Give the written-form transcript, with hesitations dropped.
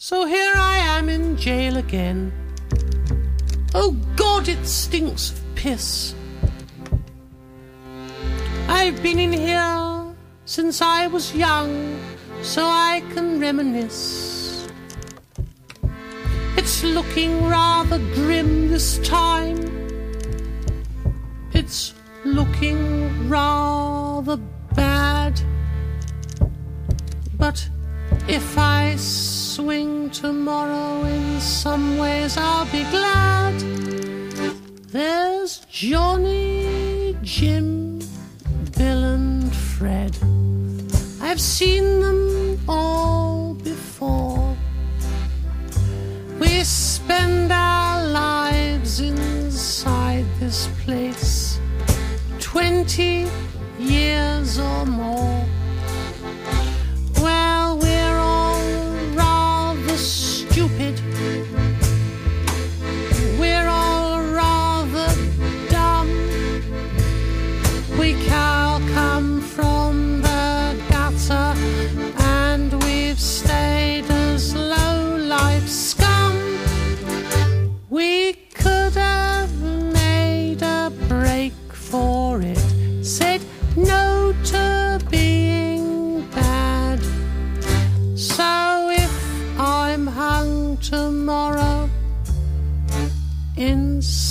So here I am in jail again. Oh God, it stinks of piss. I've been in here since I was young, so I can reminisce. It's looking rather grim this time. It's looking rather bad. But if I swing tomorrow, in some ways I'll be glad. There's Johnny, Jim, Bill and Fred. I've seen them all before. We spend our lives inside this place, 20 years or more. Well, we're all rather stupid. We're all rather dumb. We all come from the gutter, and we've stayed as low-life scum. We could have made a break for it, said no to being bad. So if I'm hung tomorrow, in